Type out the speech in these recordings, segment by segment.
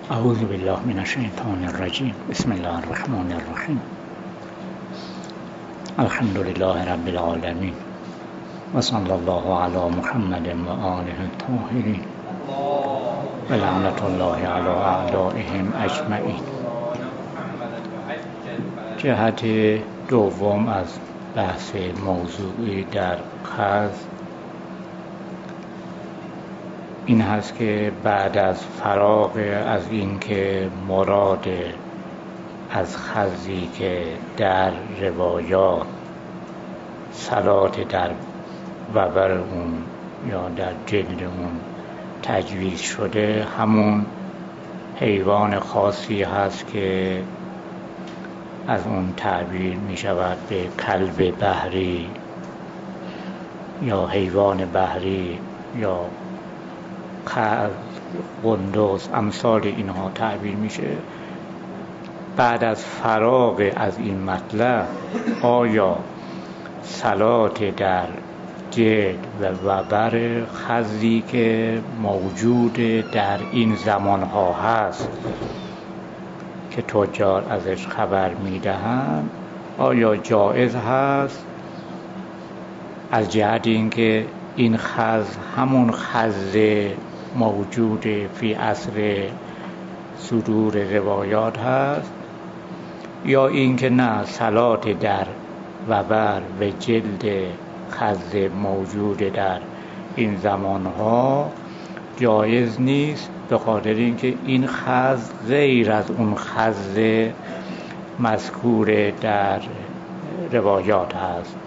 اعوذ بالله من الشیطان الرجیم. بسم الله الرحمن الرحیم. الحمد لله رب العالمین و صلی الله علی محمد و آله الطاهرین و لعنت الله علی اعدائهم اجمعین. جهت دوم از بحث موضوعی در خز این هست که بعد از فراغ از این که مراد از خزی که در روایات صلات در وبر اون یا در جلد اون تجویز شده، همون حیوان خاصی هست که از اون تعبیر می شود به کلب بحری یا حیوان بحری یا قندوز، امثال اینها تعبیر میشه. بعد از فراغ از این مطلب آیا صلات در جلد و وبر خزی که موجود در این زمانها هست که تجار ازش خبر میدهند آیا جایز هست، از جهت اینکه این خز همون خز موجود فی عصر صدور روایات هست، یا اینکه نه، صلات در وبر و جلد خز موجود در این زمانها جایز نیست، به خاطر اینکه این خز غیر از اون خز مذکور در روایات هست.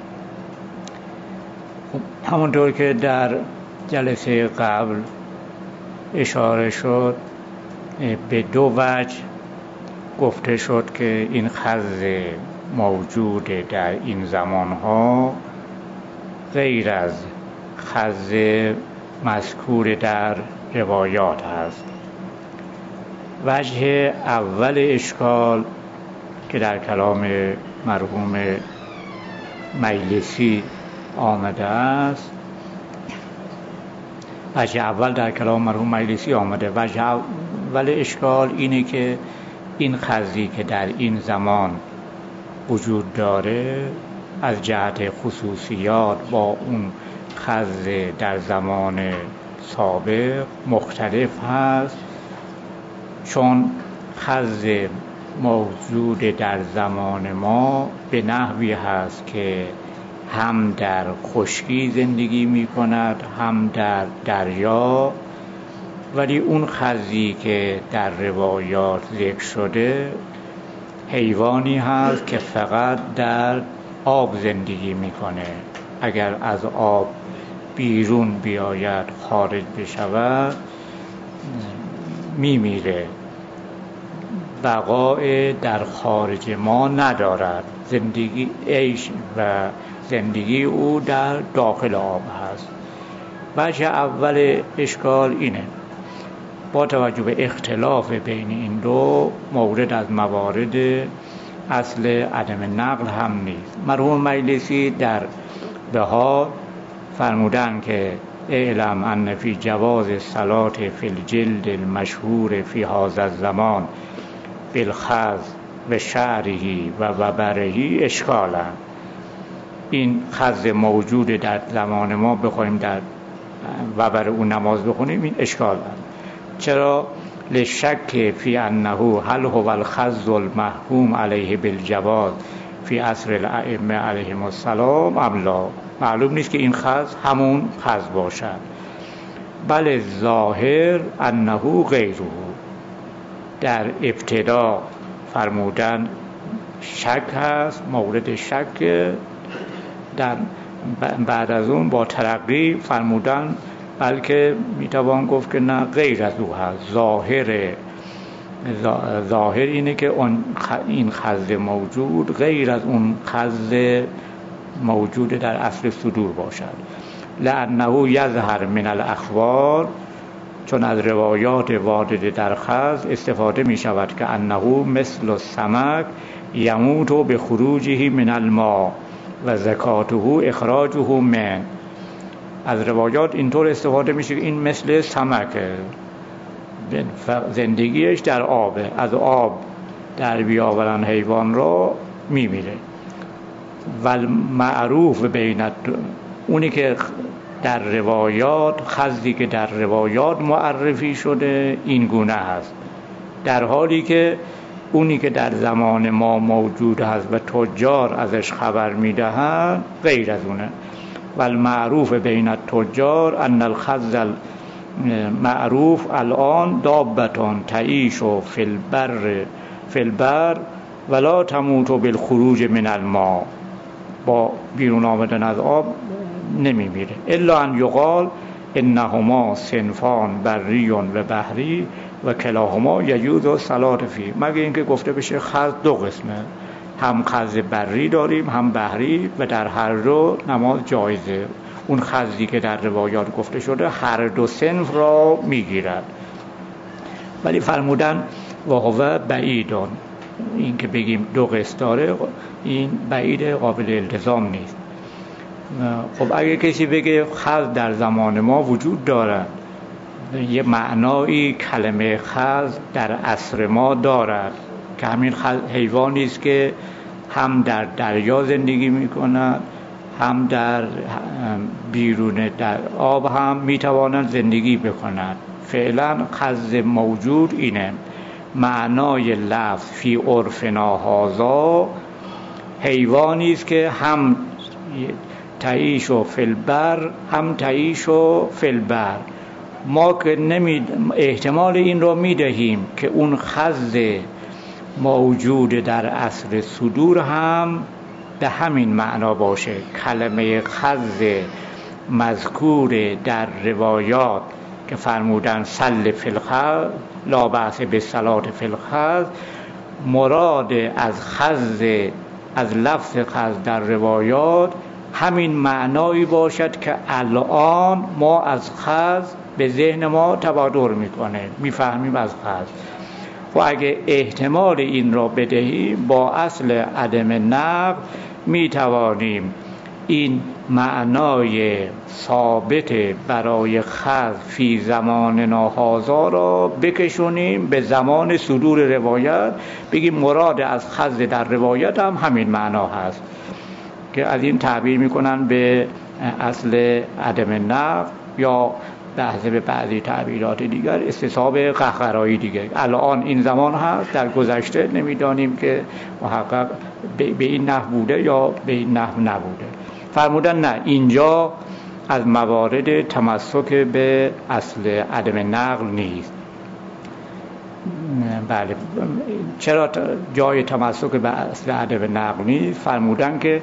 همونطور که در جلسه قبل اشاره شد، به دو وجه گفته شد که این خز موجود در این زمانها غیر از خز مذکور در روایات هست. وجه اول اشکال که در کلام مرحوم مجلسی آمده است، وجه اول در کلام مرحوم مجلسی آمده، وجه اول اشکال اینه که این خزی که در این زمان وجود داره از جهت خصوصیات با اون خز در زمان سابق مختلف هست، چون خز موجود در زمان ما به نحوی هست که هم در خشکی زندگی می کند هم در دریا، ولی اون خزی که در روایات ذکر شده حیوانی هست که فقط در آب زندگی میکنه. اگر از آب بیرون بیاید، خارج بشود، میمیره، بقای در خارج ما ندارد. زندگی عیش و زندگی او در داخل آب هست. وجه اول اشکال اینه، با توجه به اختلاف بین این دو مورد از موارد اصل عدم نقل هم نیست. مرحوم مجلسی در بهار فرمودن که اعلم ان فی جواز صلات فی الجلد المشهور فی هذا الزمان بالخز و شعری و وبرهی اشکالا. این خز موجود در زمان ما بخوایم در وبر اون نماز بخونیم، این اشکال دارد. چرا؟ لشک فی انه هل هو الخز المحکوم علیه بالجواز فی عصر الائمه علیهم السلام ام لا. معلوم نیست که این خز همون خز باشد. بل ظاهر انه غیره. در ابتدا فرمودن شک هست، مورد شک. در بعد از اون با ترقی فرمودن بلکه میتوان گفت که نه، غیر از او هست. ظاهر اینه که این خز موجود غیر از اون خز موجود در اصل صدور باشد. لانه یظهر من الاخبار، چون از روایات وارده در خز استفاده می شود که انه مثل السمک یموت به خروجه من الماء و زکاته اخراجه من. از روایات اینطور استفاده میشه که این مثل سمکه زندگیش در آبه، از آب در بیاورن حیوان را میمیره. و معروف بینت، اونی که در روایات، خزی که در روایات معرفی شده این گونه هست، در حالی که اونی که در زمان ما موجود هست و تجار ازش خبر میدهند غیر از اونه. و المعروف بین التجار ان الخز معروف الان دابتان تعیش و فی البر ولا تموت بالخروج من الماء، با بیرون آمدن از آب نمیمیره. الا ان یقال انهما صنفان بری و بحری و کلاهما یجوز الصلاة فیه، مگه اینکه گفته بشه خز دو قسمه، هم خز بری داریم هم بحری و در هر دو نماز جایزه. اون خزی که در روایات گفته شده هر دو صنف را میگیرد. ولی فرمودن و هو بعیدون، این که بگیم دو قسم داره این بعید، قابل التزام نیست. خب اگه کسی بگه خز در زمان ما وجود دارد، یه معنایی کلمه خز در عصر ما دارد که همین حیوانی است که هم در دریا زندگی می‌کند، هم در بیرون در آب هم میتوانند زندگی بکنند. فعلا خز موجود اینه، معنای لفظ فی عرفنا هذا حیوانی است که هم تعیش و فی البر هم تعیش و فی البر. ما که احتمال این رو میدهیم که اون خز موجود در عصر صدور هم به همین معنا باشه. کلمه خز مذکور در روایات که فرمودن صل فی الخز لا بأس بالصلاة فی الخز، مراد از خز، از لفظ خز در روایات همین معنایی باشد که الان ما از خز به ذهن ما تبادر میکنه، میفهمیم از خز. و اگه احتمال این را بدهیم با اصل عدم نقل میتوانیم این معنای ثابت برای خز فی زماننا هذا را بکشونیم به زمان صدور روایت، بگیم مراد از خز در روایت هم همین معنا هست، که از این تعبیر میکنن به اصل عدم نقل، یا به بعضی تعبیرات دیگر استصحاب قهقرایی دیگه. الان این زمان هست، در گذشته نمیدانیم که محقق به این نحو بوده یا به این نحو نبوده. فرمودن نه، اینجا از موارد تمسک به اصل عدم نقل نیست. بله، چرا جای تمسک به اصل عدم نقل نیست؟ فرمودن که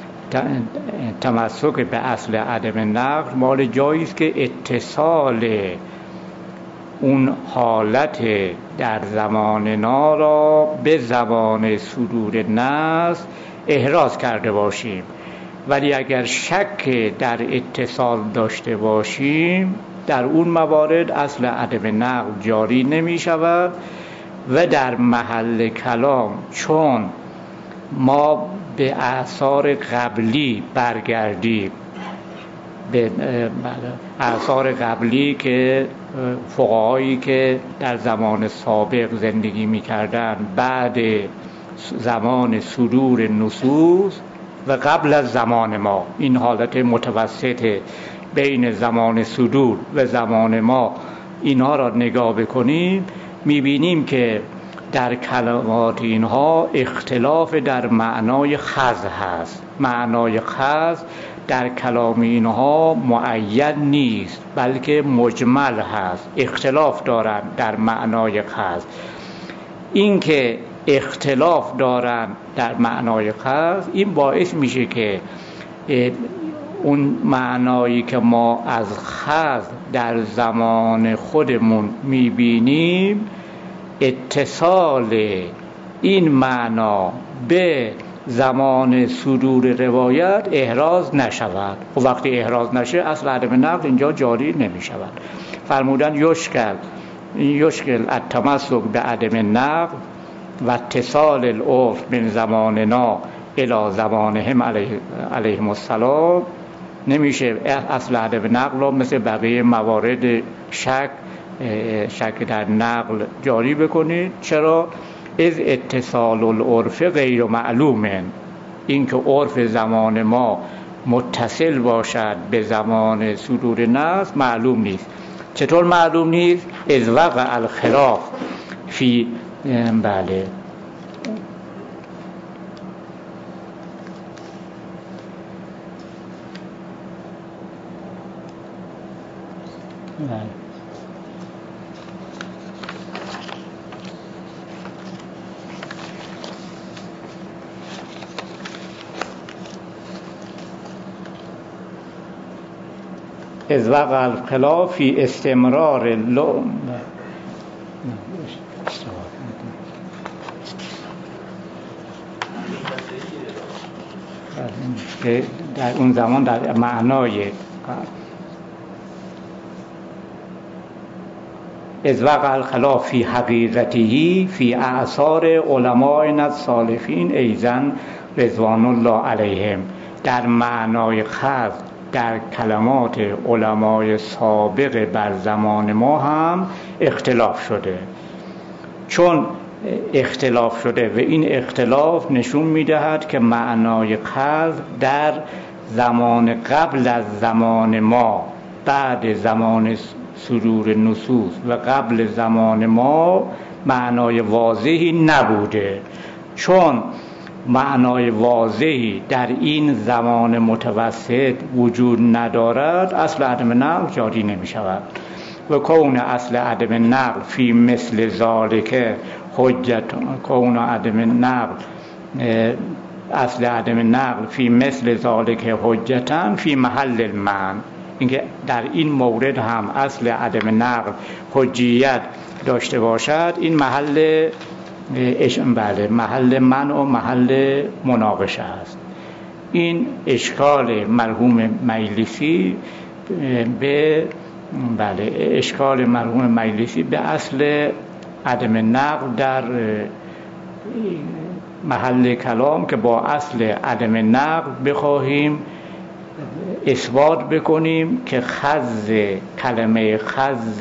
تمسک به اصل عدم نقل مال جایی است که اتصال اون حالت در زماننا را به زمان صدور نص احراز کرده باشیم، ولی اگر شک در اتصال داشته باشیم در اون موارد اصل عدم نقل جاری نمی شود و در محل کلام چون ما به آثار قبلی برگردیم، به آثار قبلی که فقهایی که در زمان سابق زندگی می‌کردند بعد زمان صدور نصوص و قبل از زمان ما، این حالت متوسط بین زمان صدور و زمان ما، اینها را نگاه بکنیم می‌بینیم که در کلمات اینها اختلاف در معنای خز هست. معنای خز در کلام اینها معین نیست بلکه مجمل هست، اختلاف دارند در معنای خز. این که اختلاف دارند در معنای خز این باعث میشه که اون معنایی که ما از خز در زمان خودمون میبینیم اتصال این معنا به زمان صدور روایت احراز نشود. و وقتی احراز نشه اصل عدم نقل اینجا جاری نمی شود. فرمودن یشکل التمسک به عدم نقل و اتصال العرف من زماننا الی زمانهم علیهم السلام، نمیشه اصل عدم نقل را مثل بقیه موارد شک شک در نقل جاری بکنید. چرا؟ از اتصال العرف غیر معلوم، این که عرف زمان ما متصل باشد به زمان صدور نص معلوم نیست. چطور معلوم نیست؟ از وقع الخلاف فی بله از وقع الخلاف فی استمرار در اون زمان در معنای از وقع الخلاف فی حقیقته فی اعصار علماء الصالحین ایضا رضوان الله علیهم، در معنای خاص در کلمات علمای سابق بر زمان ما هم اختلاف شده. چون اختلاف شده و این اختلاف نشون میدهد که معنای خاص در زمان قبل از زمان ما، بعد زمان صدور نصوص و قبل زمان ما معنای واضحی نبوده. چون معنای واضحی در این زمان متوسط وجود ندارد، اصل عدم نقل جاری نمی شود. و کون اصل عدم نقل فی مثل ذالک حجت، کون عدم نقل اصل عدم نقل فی مثل ذالک حجتن فی محل المعنی، اینکه در این مورد هم اصل عدم نقل حجیت داشته باشد، این محل محل منع و محل مناقشه است. این اشکال مرحوم مجلسی اشکال مرحوم مجلسی به اصل عدم نقل در محل کلام که با اصل عدم نقل بخواهیم اثبات بکنیم که کلمه خز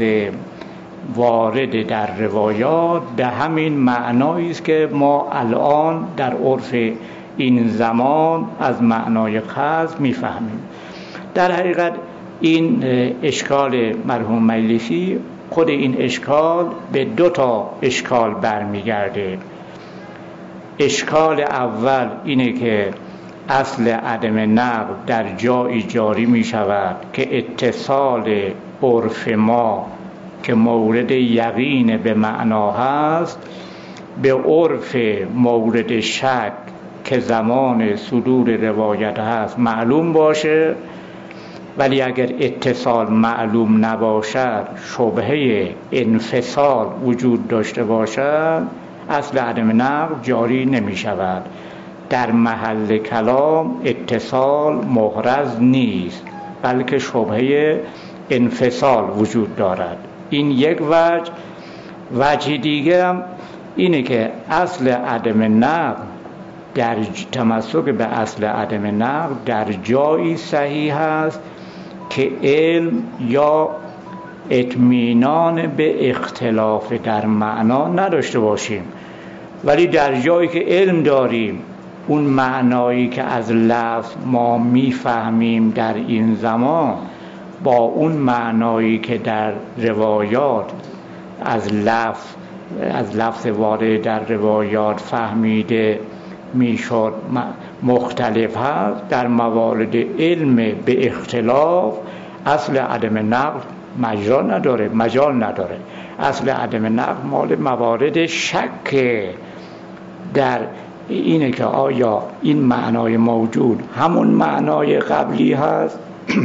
وارد در روایات به همین معنایی است که ما الان در عرف این زمان از معنای خز میفهمیم. در حقیقت این اشکال مرحوم مجلسی، خود این اشکال به دو تا اشکال برمیگرده. اشکال اول اینه که اصل عدم نقل در جایی جاری می شود که اتصال عرف ما که مورد یقین به معنا هست به عرف مورد شک که زمان صدور روایت هست معلوم باشه، ولی اگر اتصال معلوم نباشد، شبهه انفصال وجود داشته باشد، اصل عدم نقل جاری نمی شود. در محل کلام اتصال محرز نیست، بلکه شبهه انفصال وجود دارد. این یک وجه دیگه هم اینه که اصل عدم نقل در تمسک به اصل عدم نقل در جایی صحیح است که علم یا اطمینان به اختلاف در معنا نداشته باشیم، ولی در جایی که علم داریم اون معنایی که از لفظ ما میفهمیم در این زمان با اون معنایی که در روایات از لفظ وارد در روایات فهمیده میشد مختلف هست، در موارد علم به اختلاف اصل عدم نقل مجال نداره. اصل عدم نقل مال موارد شک در اینه که آیا این معنای موجود همون معنای قبلی هست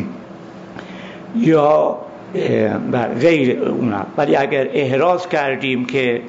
یا غیر اونه. ولی اگر احراز کردیم که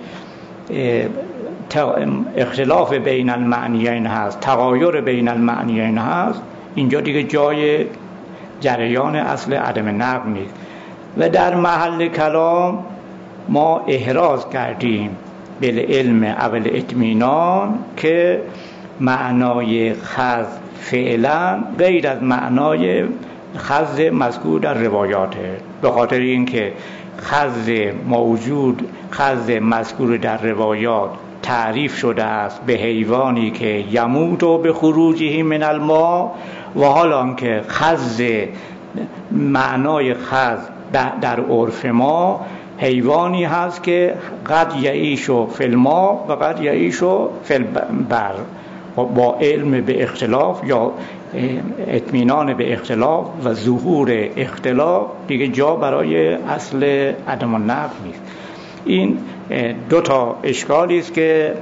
اختلاف بین المعنیین هست، تغایر بین المعنیین هست، اینجا دیگه جای جریان اصل عدم نقل نیست. و در محل کلام ما احراز کردیم بالعلم اول اطمینان که معنای خز فعلا غیر از معنای خز مذکور در روایاته، به خاطر اینکه خز موجود، خز مذکور در روایات تعریف شده است به حیوانی که یموت و به خروجه من الماء، و حالا که خز، معنای خز در عرف ما حیوانی هست که قد یعیش فی الماء و قد یعیش فی البر، با علم به اختلاف یا اطمینان به اختلاف و ظهور اختلاف دیگه جا برای اصل عدم النقل نیست. این دو تا اشکالی است که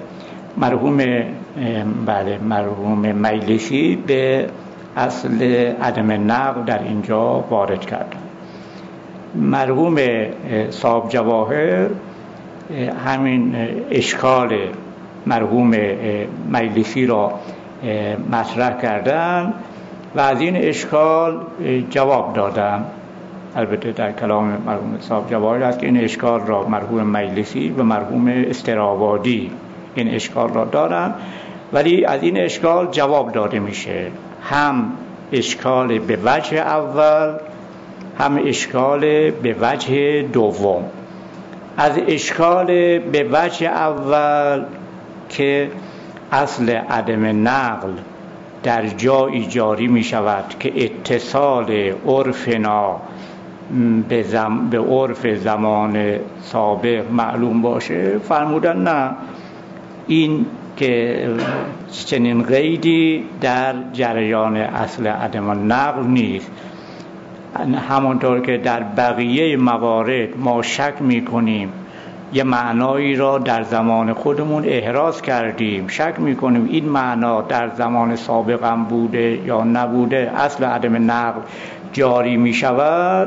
مرحوم مجلسی به اصل عدم نقل در اینجا وارد کرد. مرحوم صاحب جواهر همین اشکال مرحوم مجلسی را مطرح کردن و از این اشکال جواب دادن. البته در کلام مرحوم صاحب جواهر است که این اشکال را مرحوم مجلسی و مرحوم استرآبادی این اشکال را دارن، ولی از این اشکال جواب داده میشه، هم اشکال به وجه اول هم اشکال به وجه دوم. از اشکال به وجه اول که اصل عدم نقل در جایی جاری می شود که اتصال عرفنا به عرف زمان سابق معلوم باشه، فرمودن نه، این که چنین قیدی در جریان اصل عدم نقل نیست. همانطور که در بقیه موارد ما شک میکنیم یه معنایی را در زمان خودمون احراز کردیم، شک میکنیم این معنا در زمان سابق هم بوده یا نبوده، اصل عدم نقل جاری میشود.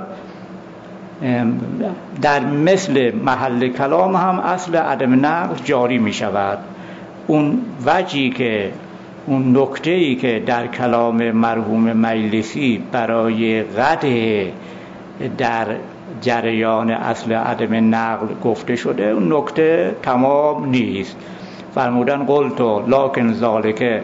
در مثل محل کلام هم اصل عدم نقل جاری میشود. اون وجهی که اون نکته‌ای که در کلام مرحوم مجلسی برای قدح در جریان اصل عدم نقل گفته شده، اون نکته تمام نیست. فرمودن قلتو لکن ذالک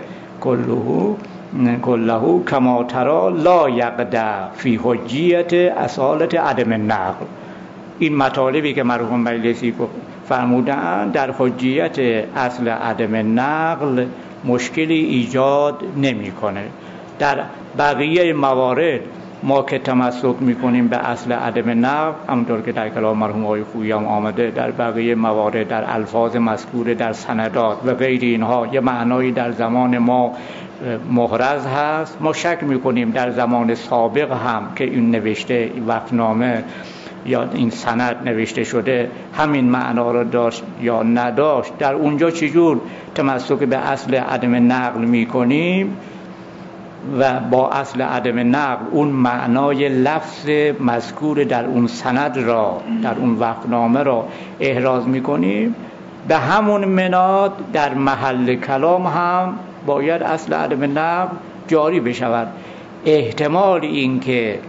کله کما ترى لا یقدح فی حجیت اصالت عدم نقل. این مطالبی که مرحوم مجلسی فرمودن در حجیت اصل عدم نقل مشکلی ایجاد نمیکنه. در بقیه موارد ما که تمسک میکنیم به اصل عدم نقل، همونطور که در کلام مرحوم آقای خویی هم آمده، در بقیه موارد در الفاظ مذکور در سندات و غیر اینها یه معنایی در زمان ما محرز هست، ما شک میکنیم در زمان سابق هم که این نوشته وقتنامه یا این سند نوشته شده همین معنا را داشت یا نداشت. در اونجا چجور تمسک به اصل عدم نقل میکنیم و با اصل عدم نقل اون معنای لفظ مذکور در اون سند را، در اون وقتنامه را احراز میکنیم، به همون مناد در محل کلام هم باید اصل عدم نقل جاری بشود. احتمال این که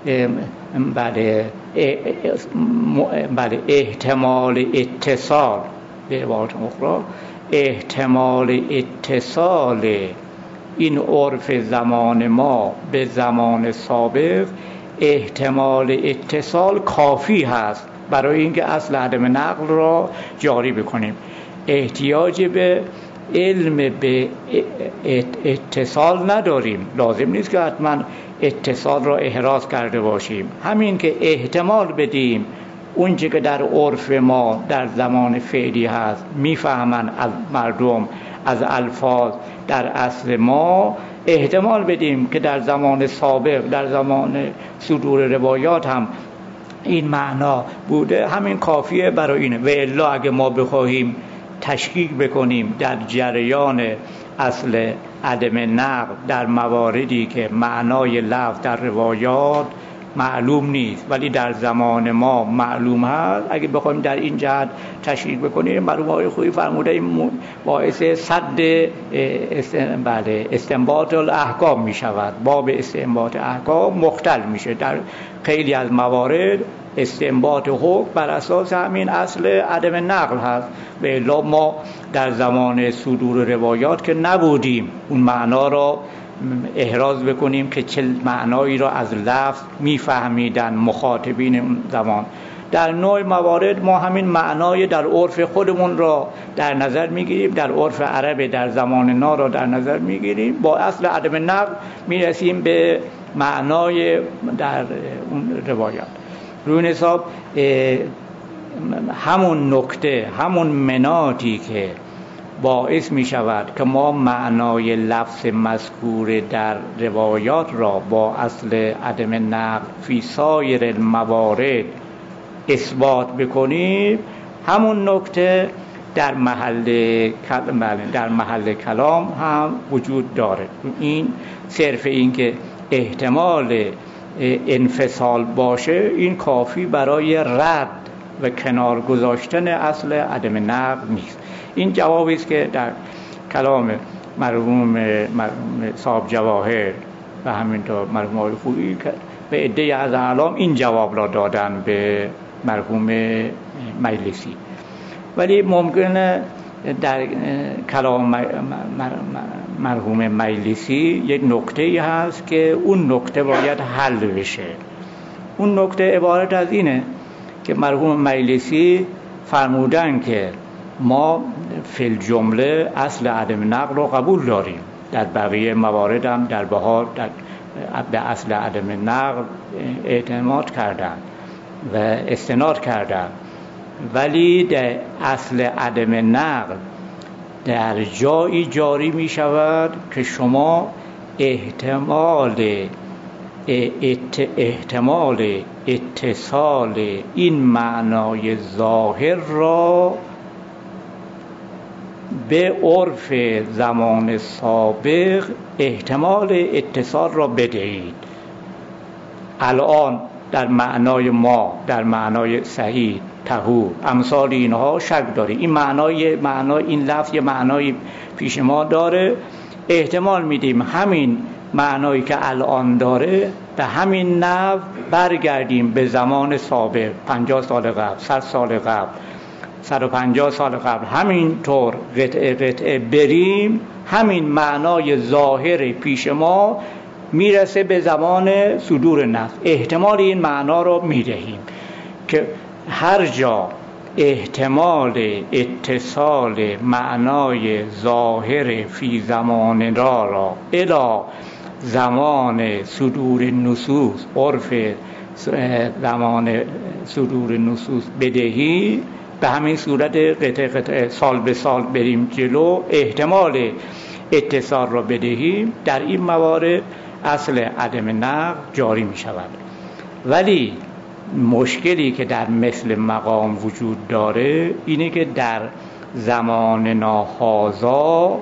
بله احتمال اتصال، به عبارت اخرى احتمال اتصال این عرف زمان ما به زمان سابق، احتمال اتصال کافی هست برای اینکه اصل عدم نقل را جاری بکنیم. احتیاج به علم به اتصال نداریم، لازم نیست که حتما اتصال را احراز کرده باشیم. همین که احتمال بدیم اونچه که در عرف ما در زمان فعلی هست میفهمن از مردم از الفاظ در اصل ما، احتمال بدیم که در زمان سابق در زمان صدور روایات هم این معنا بوده، همین کافیه برای اینه. و الا اگه ما بخواهیم تشکیک بکنیم در جریان اصل عدم نقل در مواردی که معنای لفظ در روایات معلوم نیست ولی در زمان ما معلوم هست، اگه بخوایم در این جهت تشکیک بکنیم، مرحوم آقای خویی فرموده این باعث صد استنباط الاحکام می شود. باب استنباط احکام مختل میشه. در خیلی از موارد استنباط حکم بر اساس همین اصل عدم نقل هست. به الا ما در زمان صدور روایات که نبودیم اون معنا را احراز بکنیم که چه معنایی را از لفظ میفهمیدن مخاطبین اون زمان. در نوع موارد ما همین معنای در عرف خودمون را در نظر میگیریم، در عرف عرب در زمان نا را در نظر میگیریم، با اصل عدم نقل میرسیم به معنای در اون روایات. روی حساب همون نکته، همون مناطی که باعث می شود که ما معنای لفظ مذکور در روایات را با اصل عدم نقل فی سایر الموارد اثبات بکنیم، همون نکته در محل کلام هم وجود داره. این صرف این که احتمال انفصال باشه این کافی برای رد و کنار گذاشتن اصل عدم نقل نیست. این جوابی است که در کلام مرحوم صاحب جواهر و همینطور مرحوم آقای خویی به عده از اعلام این جواب را دادن به مرحوم مجلسی. ولی ممکنه در کلام مرحوم مجلسی یک نکته‌ای هست که اون نکته باید حل بشه. اون نکته عبارت از اینه که مرحوم مجلسی فرمودن که ما فی الجمله اصل عدم نقل رو قبول داریم، در بقیه موارد هم در بهار به اصل عدم نقل اعتماد کردن و استناد کردن، ولی در اصل عدم نقل در جایی جاری می شود که شما احتمال اتصال این معنای ظاهر را به عرف زمان سابق احتمال اتصال را بدهید. الان در معنای ما، در معنای صحیح، طهور، امثال اینها شک داری. این معنای این لفظ یه معنای پیش ما داره، احتمال میدیم همین معنایی که الان داره به همین نحو برگردیم به زمان سابق، 50 سال قبل، 100 سال قبل، 150 سال قبل، همینطور قطعه بریم، همین معنای ظاهر پیش ما میرسه به زمان صدور نص. احتمال این معنا رو میدهیم که هر جا احتمال اتصال معنای ظاهر فی زمان را الی زمان صدور نصوص، عرف زمان صدور نصوص بدهی، به همین صورت قطعه سال به سال بریم جلو، احتمال اتصال را بدهیم، در این موارد اصل عدم نقل جاری می شود. ولی مشکلی که در مثل مقام وجود داره اینه که در زمان ناهازا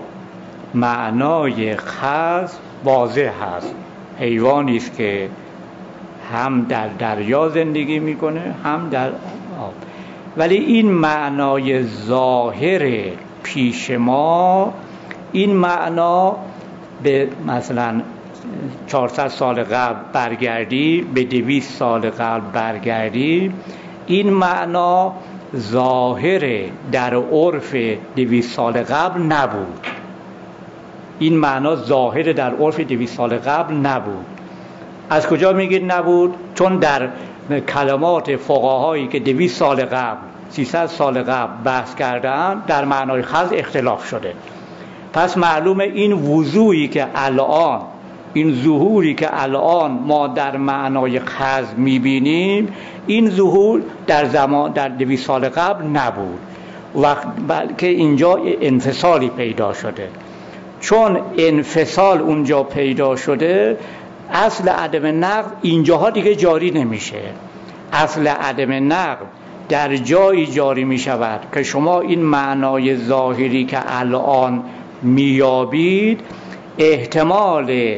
معنای خاص واضح هست. حیوانی است که هم در دریا زندگی میکنه هم در آب، ولی این معنای ظاهر پیش ما، این معنا به مثلا 400 سال قبل برگردی، به 200 سال قبل برگردی، این معنا ظاهر در عرف 200 سال قبل نبود. این معنا ظاهر در عرف 200 سال قبل نبود. از کجا میگید نبود؟ چون در کلمات فقهایی که 200 سال قبل، 300 سال قبل بحث کردن در معنای خاص اختلاف شده. پس معلومه این وضوحی که الان، این ظهوری که الان ما در معنای خاص میبینیم، این ظهور در 200 سال قبل نبود، بلکه اینجا انفصالی پیدا شده. چون انفصال اونجا پیدا شده، اصل عدم نقل اینجاها دیگه جاری نمیشه. اصل عدم نقل در جایی جاری می شود که شما این معنای ظاهری که الان میابید، احتمال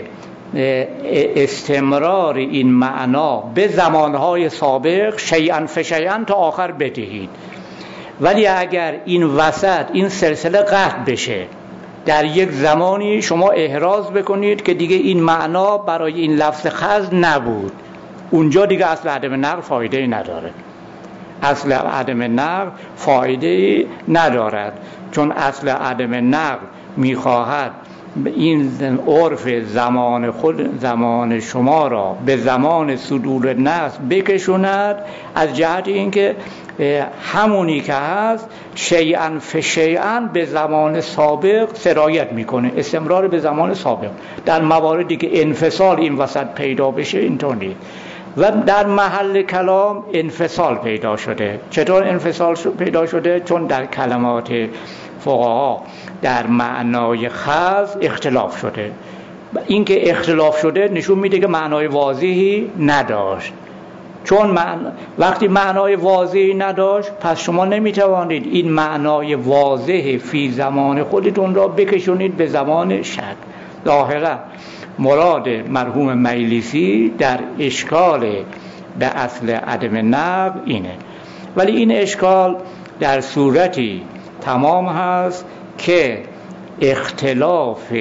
استمرار این معنا به زمانهای سابق شیئا فشیئا تا آخر بدهید. ولی اگر این وسط این سلسله قطع بشه، در یک زمانی شما احراز بکنید که دیگه این معنا برای این لفظ خاص نبود، اونجا دیگه اصل عدم نقل فایده نداره. اصل عدم نقل فایده ندارد، چون اصل عدم نقل میخواهد این عرف زمان شما را به زمان صدور نص بکشوند، از جهت اینکه همونی که هست شیئا فشیئا به زمان سابق سرایت میکنه، استمرار به زمان سابق. در مواردی که انفصال این وسط پیدا بشه اینطور نیست. و در محل کلام انفصال پیدا شده. چطور انفصال پیدا شده؟ چون در کلمات فقها در معنای خاص اختلاف شده. این که اختلاف شده نشون میده که معنای واضحی نداشت. چون وقتی معنای واضحی نداشت، پس شما نمیتوانید این معنای واضح فی زمان خودتون را بکشونید به زمان شک. ظاهرا مراد مرحوم مجلسی در اشکال به اصل عدم نقل اینه، ولی این اشکال در صورتی تمام هست که اختلاف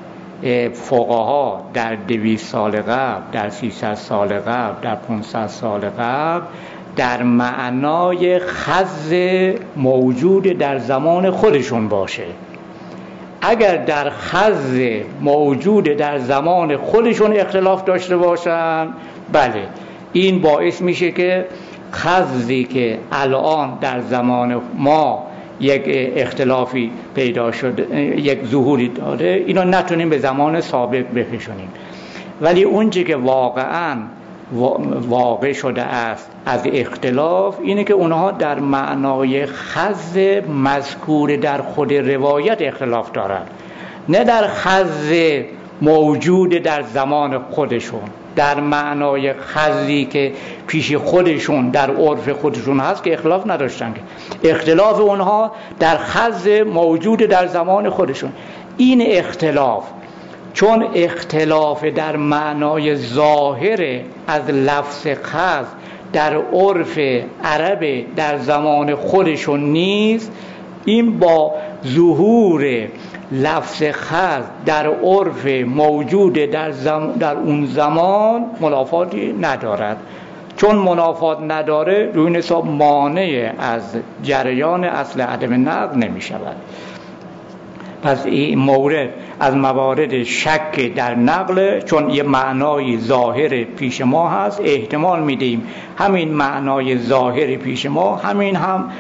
فقها در 200 سال قبل، در 300 سال قبل، در 500 سال قبل در معنای خز موجود در زمان خودشون باشه. اگر در خز موجود در زمان خودشون اختلاف داشته باشن، بله این باعث میشه که خزی که الان در زمان ما یک اختلافی پیدا شده، یک ظهوری داره، اینو نتونیم به زمان سابق بکشونیم. ولی اونچه که واقعا واقع شده است از اختلاف اینه که اونها در معنای خز مذکور در خود روایت اختلاف دارن، نه در خز موجود در زمان خودشون. در معنای خزی که پیش خودشون در عرف خودشون هست که اختلاف نداشتن، که اختلاف اونها در خز موجود در زمان خودشون. این اختلاف چون اختلاف در معنای ظاهر از لفظ خز در عرف عرب در زمان خودشون نیست، این با ظهور لفظ خز در عرف موجود در اون زمان منافاتی ندارد. چون منافات نداره، روی حساب مانع از جریان اصل عدم نقل نمی شود. پس این مورد از موارد شک در نقل، چون یه معنای ظاهر پیش ما هست، احتمال میدیم همین معنای ظاهر پیش ما همین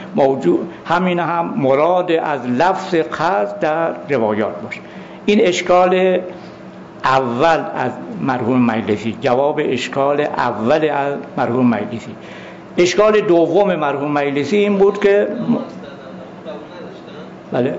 هم مراد از لفظ خاص در روایات باشه. این اشکال اول از مرحوم مجلسی، جواب اشکال اول از مرحوم مجلسی. اشکال دوم مرحوم مجلسی این بود که بله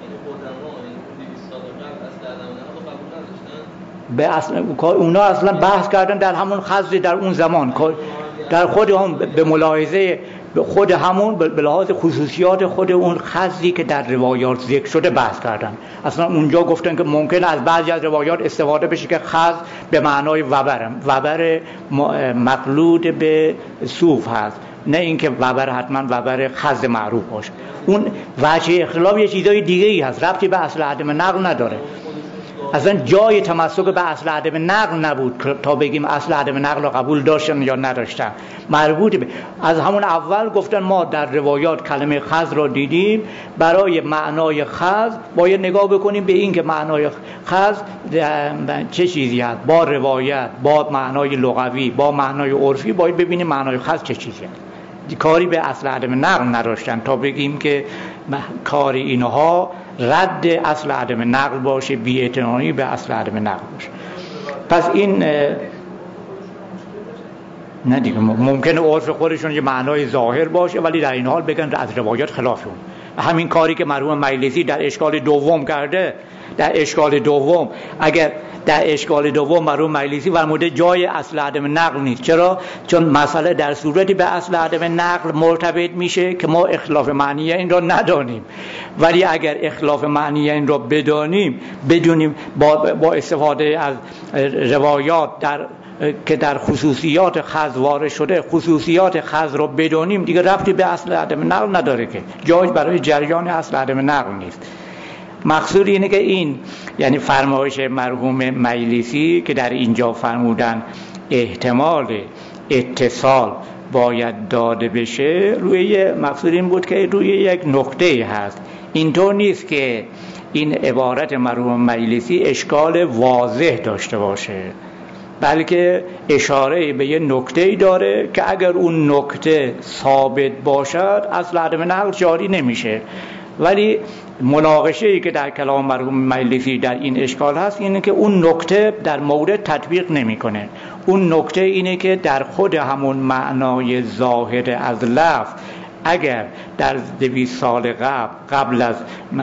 به اصلا اونا اصلا بحث کردن در همون خزی در اون زمان، در خود هم به ملاحظه خود همون به لحاظ خصوصیات خود اون خزی که در روایات ذکر شده بحث کردن. اصلا اونجا گفتن که ممکن از بعضی از روایات استفاده بشه که خز به معنای وبر مقلود به صوف هست، نه اینکه وبر حتما وبر خز معروف باشه. اون وجه اختلاف یه چیزای دیگه ای هست، ربطی به اصل عدم نقل نداره. اصلا جای تمسک به اصل عدم نقل نبود تا بگیم اصل عدم نقل رو قبول داشتن یا نداشتن. مربوط به از همون اول گفتن ما در روایات کلمه خز را دیدیم، برای معنای خز باید نگاه بکنیم به این که معنای خز چه چیزی هست، با روایت، با معنای لغوی، با معنای عرفی باید ببینیم معنای خز چه چیزی هست. کاری به اصل عدم نقل نداشتن تا بگیم که کار اینها رد اصل عدم نقل باشه، بی‌اعتنایی به اصل عدم نقل باشه. پس این نه دیگه، ممکنه عرف خودشون یه معنای ظاهر باشه ولی در این حال بگن از روایات خلافشون. همین کاری که مرحوم مجلسی در اشکال دوم کرده، در اشکال دوم اگر در اشکال دوم مرحوم مجلسی فرموده جای اصل عدم نقل نیست. چرا؟ چون مسئله در صورتی به اصل عدم نقل مرتبط میشه که ما اختلاف معنی این را ندانیم، ولی اگر اختلاف معنی این را بدونیم با استفاده از روایات که در خصوصیات خز وارد شده، خصوصیات خز را بدونیم، دیگه ربطی به اصل عدم نقل نداره، که جای برای جریان اصل عدم نقل نیست. مقصود اینه که این یعنی فرمایش مرحوم مجلسی که در اینجا فرمودن احتمال اتصال باید داده بشه، روی مقصود این بود که روی یک نقطه هست. اینطور نیست که این عبارت مرحوم مجلسی اشکال واضح داشته باشه، بلکه اشاره به یه نکته‌ای داره که اگر اون نکته ثابت باشد اصل عدم نقل جاری نمیشه. ولی مناقشه‌ای که در کلام مرحوم مجلسی در این اشکال هست اینه که اون نکته در مورد تطبیق نمیکنه. اون نکته اینه که در خود همون معنای ظاهر از لفظ اگر در 200 سال قبل از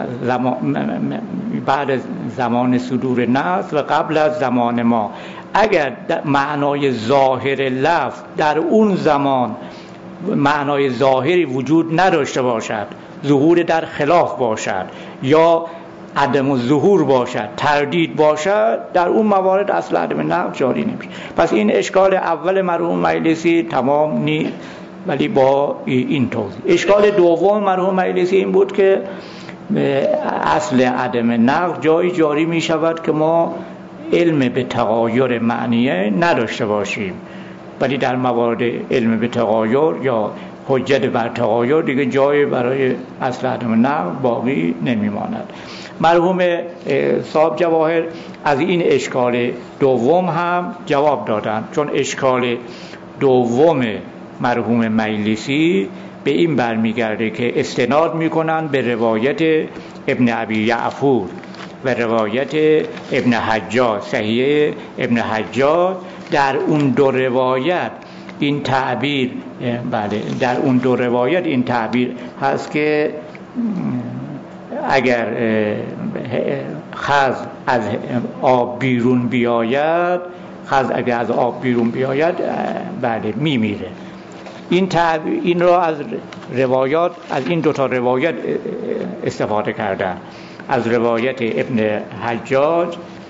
بعد از زمان صدور نص و قبل از زمان ما، اگر معنای ظاهر لفظ در اون زمان معنای ظاهری وجود نداشته باشد، ظهور در خلاف باشد یا عدم ظهور باشد، تردید باشد، در اون موارد اصل عدم نقل جاری نمیشه. پس این اشکال اول مرحوم مجلسی تمام نیست، ولی با این توضیح. اشکال دوم مرحوم مجلسی این بود که اصل عدم نقل جایی جاری می شود که ما علم به تغایر معنیه نداشته باشیم، ولی در موارد علم به تغایر یا حجت بر تغایر دیگه جایی برای اصل عدم نقل باقی نمیماند. مرحوم صاحب جواهر از این اشکال دوم هم جواب دادن، چون اشکال دوم مرحوم مجلسی به این برمیگرده که استناد میکنن به روایت ابن ابی یعفور و روایت ابن حجاج، صحیح ابن حجاج. در اون دو روایت این تعبیر در اون دو روایت این تعبیر هست که اگر خز از آب بیرون بیاید، خز اگر از آب بیرون بیاید میمیره. این را از روایات، از این دوتا روایت استفاده کردن، از روایت ابن حجاج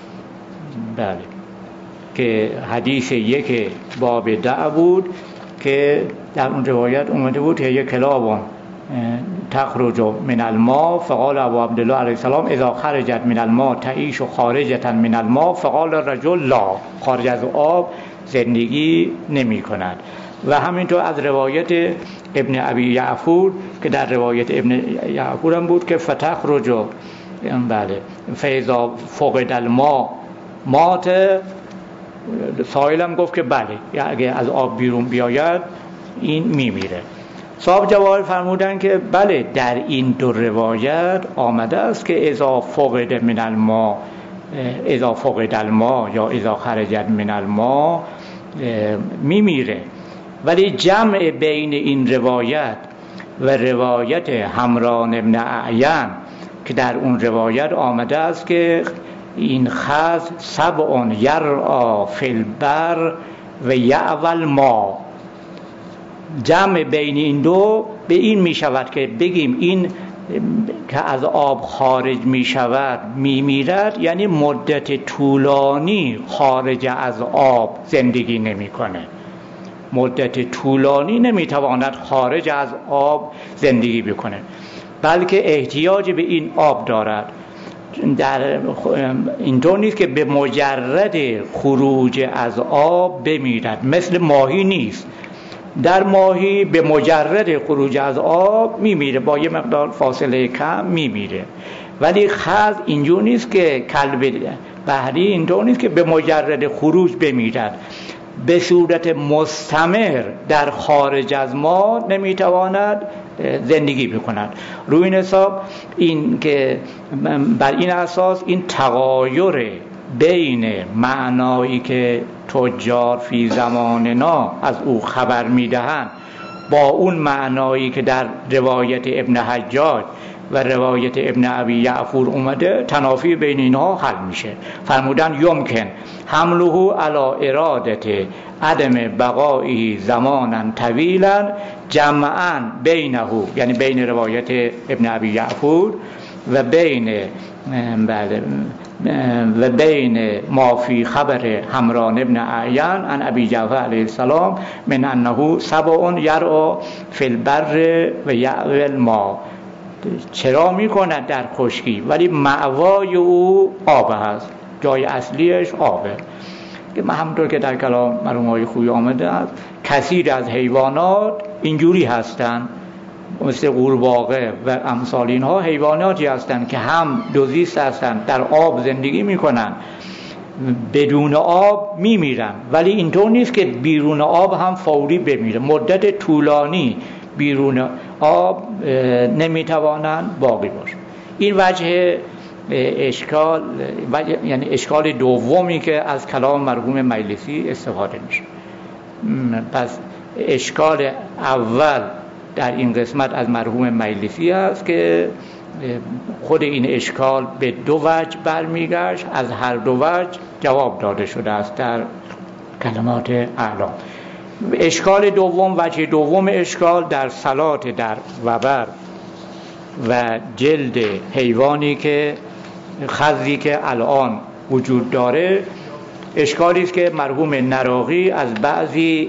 که حدیث یک باب دع بود که در اون روایت اومده بود که یک کلابون تخرج من الماء فقال ابو عبدالله علیه السلام اذا خرجت من الماء تعیش خارجة من الماء فقال الرجل لا، خارج از آب زندگی نمی کند. و همینطور از روایت ابن ابی یعفور که در روایت ابن یعفور هم بود که فتخرج فاذا فقد الماء مات. سائلم گفت که بله، اگه از آب بیرون بیاید این میمیره. صاحب جواهر فرمودن که بله، در این دو روایت آمده است که اذا فقد من الماء، اذا فقد الماء یا اذا خرجت من الماء میمیره، ولی جمع بین این روایت و روایت حمران ابن اعین که در اون روایت آمده است که این خز سبع یرعا فی البر و یعول ما، جمع بین این دو به این می شود که بگیم این که از آب خارج می شود می میرد، یعنی مدت طولانی خارج از آب زندگی نمی کنه، مدت طولانی نمی تواند خارج از آب زندگی بکنه، بلکه احتیاج به این آب دارد. در اینطور نیست که به مجرد خروج از آب بمیرد، مثل ماهی نیست. در ماهی به مجرد خروج از آب میمیره، با یه مقدار فاصله کم میمیره، ولی خز اینجور نیست که کلب بحری اینطور نیست که به مجرد خروج بمیرد، به صورت مستمر در خارج از ما نمیتواند زندگی بکند. روی این حساب این که بر این اساس این تغایر بین معنایی که تجار فی زماننا از او خبر میدهند با اون معنایی که در روایت ابن حجاج و روایت ابن ابی یعفور اومده، تنافی بین اینها حل میشه. فرمودن یمکن حمله علی ارادت عدم بقایی زمانا طویلا جمعا بینه، یعنی بین روایت ابن ابی یعفور و بین ما فی خبر حمران ابن اعین عن ابی جعفر علیه السلام من انه سبع یرعا فی البر و یعوی الماء. چرا میکند در خشکی، ولی مأوای او آب هست، جای اصلیش آبه. که همونطور که در کلام مرحوم آقای خویی آمده است، کثیر از حیوانات اینجوری هستن مثل قورباغه و امثال اینها حیواناتی هستند که هم دوزیست هستند، در آب زندگی میکنن، بدون آب میمیرن، ولی اینطور نیست که بیرون آب هم فوری بمیره، مدت طولانی بیرون آب نمیتوانند باقی باشن. این وجه اشکال، یعنی اشکال دومی که از کلام مرحوم مجلسی استفاده میشه. پس اشکال اول در این قسمت از مرحوم مجلسی است که خود این اشکال به دو وجه برمیگشت، از هر دو وجه جواب داده شده است در کلمات اعلام. اشکال دوم، وجه دوم اشکال در صلات در وبر و جلد حیوانی که خزی که الان وجود داره، اشکالی است که مرحوم نراقی از بعضی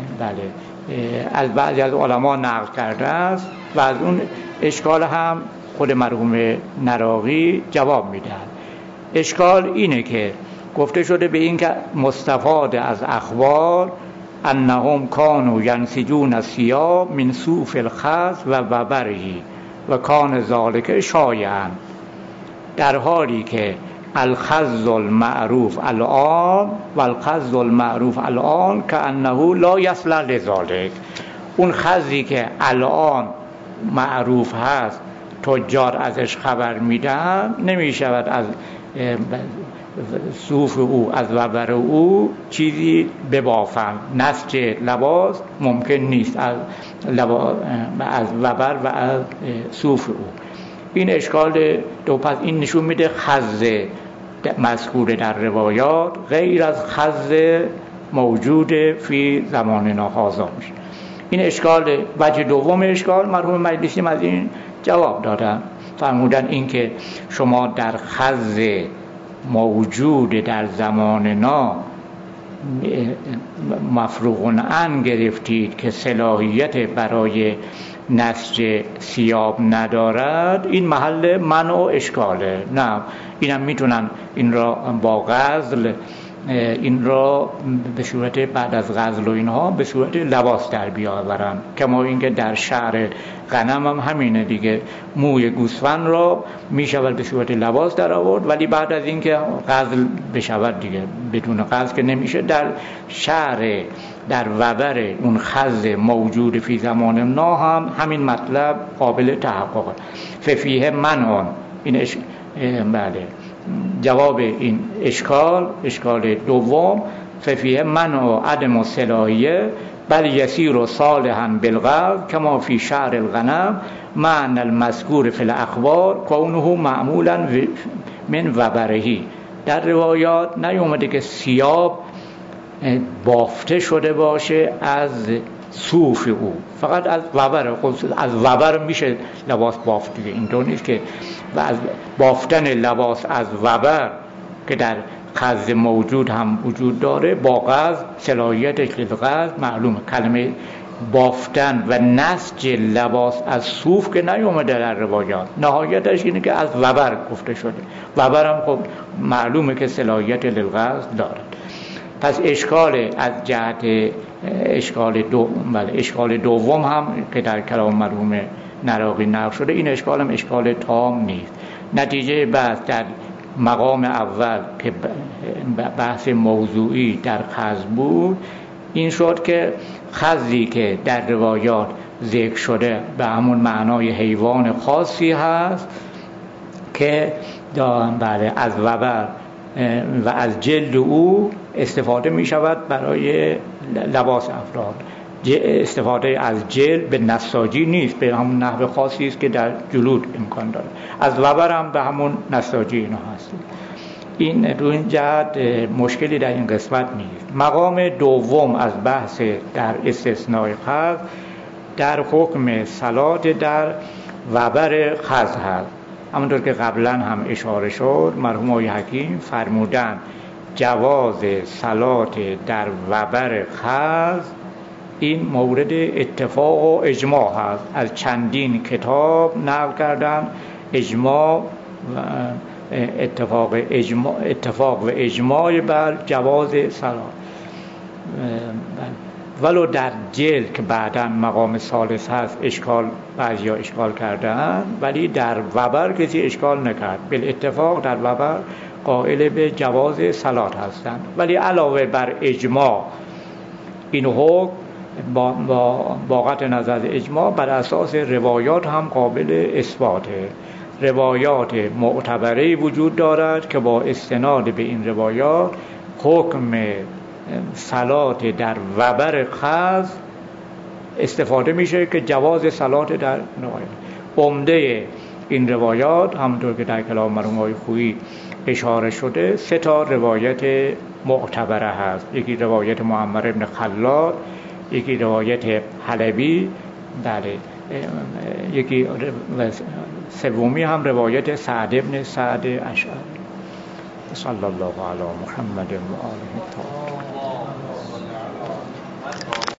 از علما نقل کرده است و از اون اشکال هم خود مرحوم نراقی جواب میدهد. اشکال اینه که گفته شده به این که مستفاد از اخبار انهم کانوا ینسجون الثیاب من صوف الخز و وبرهی و کان ذالک شایعا، در حالی که الخز المعروف الان و الخز المعروف الان که انه لا یصلح لذالک، اون خزی که الان معروف هست تجار ازش خبر میدن، نمی شود از صوف او، از وبر او چیزی ببافند. نسج لباس ممکن نیست از وبر و از صوف او. این اشکال دو. پس این نشون میده خز مذکور در روایات غیر از خز موجود فی زماننا هذا میشه. این اشکال وجه دوم اشکال مرحوم مجلسی از این جواب دادن، فرمودن این که شما در خز موجود در زماننا مفروغ عن گرفتید که صلاحیت برای نسج ثیاب ندارد، این محل منع و اشکاله. نه، اینم میتونن این را با غزل، این را به صورت بعد از غزل و اینها به صورت لباس در بیاورن. کما اینکه در شعر غنم هم همینه دیگه، موی گوسفند را میشود به صورت لباس در آورد، ولی بعد از اینکه غزل بشود دیگه، بدون غزل که نمیشه. در شعر، در وبر اون خز موجود فی زمان نا هم همین مطلب قابل تحقق. ففیه منع، این بله جواب این اشکال دوم، ففیه منع و عدم الصلاحیه بل یسیر صالحا بالغرض کما فی شعر الغنم معنی المذکور فی الاخبار کونه معمولا من وبرهی. در روایات نیومده که ثیاب بافته شده باشه از صوف او، فقط از وبر. از وبر میشه لباس بافت دیگه، اینطور نیست که از بافتن لباس از وبر که در خز موجود هم وجود داره با غزل صلاحیتش للغزل معلومه. کلمه بافتن و نسج لباس از صوف که نیومده در روایات، نهایتش اینه که از وبر گفته شده. وبر هم خب معلومه که صلاحیت للغزل دارد. پس اشکال از جهت اشکال دوم هم که در کلام مرحوم نراقی نقل شده، این اشکال هم اشکال تام نیست. نتیجه بحث در مقام اول که بحث موضوعی در خز بود، این شد که خزی که در روایات ذکر شده به همون معنای حیوان خاصی هست که از وبر و از جلد او استفاده می شود برای لباس افراد. استفاده از جلد به نساجی نیست، به همون نحو خاصی است که در جلود امکان داره. از وبر هم به همون نساجی اینا هست. این رو این جهت مشکلی در این قسمت نیست. مقام دوم از بحث در استثناء خز در حکم صلات در وبر خز هست. همونطور که قبلا هم اشاره شد، مرحوم آقای حکیم فرمودن جواز صلات در وبر خز این مورد اتفاق و اجماع هست. از چندین کتاب نقل کردن اجماع و اتفاق و اجماع بر جواز صلات. ولو در جلد که بعداً مقام ثالث هست بعضیا اشکال کردن، ولی در وبر کسی اشکال نکرد. بالاتفاق در وبر قائل به جواز صلات هستند. ولی علاوه بر اجماع این حکم با قطع نظر از اجماع بر اساس روایات هم قابل اثباته. روایات معتبره وجود دارد که با استناد به این روایات حکم صلات در وبر خز استفاده میشه که جواز صلات در روایات. عمده این روایات همونطور که در کلام مرحوم آقای خویی اشاره شده 3 روایت معتبره هست. یکی روایت معمر بن خلاد، یکی روایت حلبی، بله، یکی سومی هم روایت سعد بن سعد اشعری. صلی الله علی محمد و آله الطاهرین.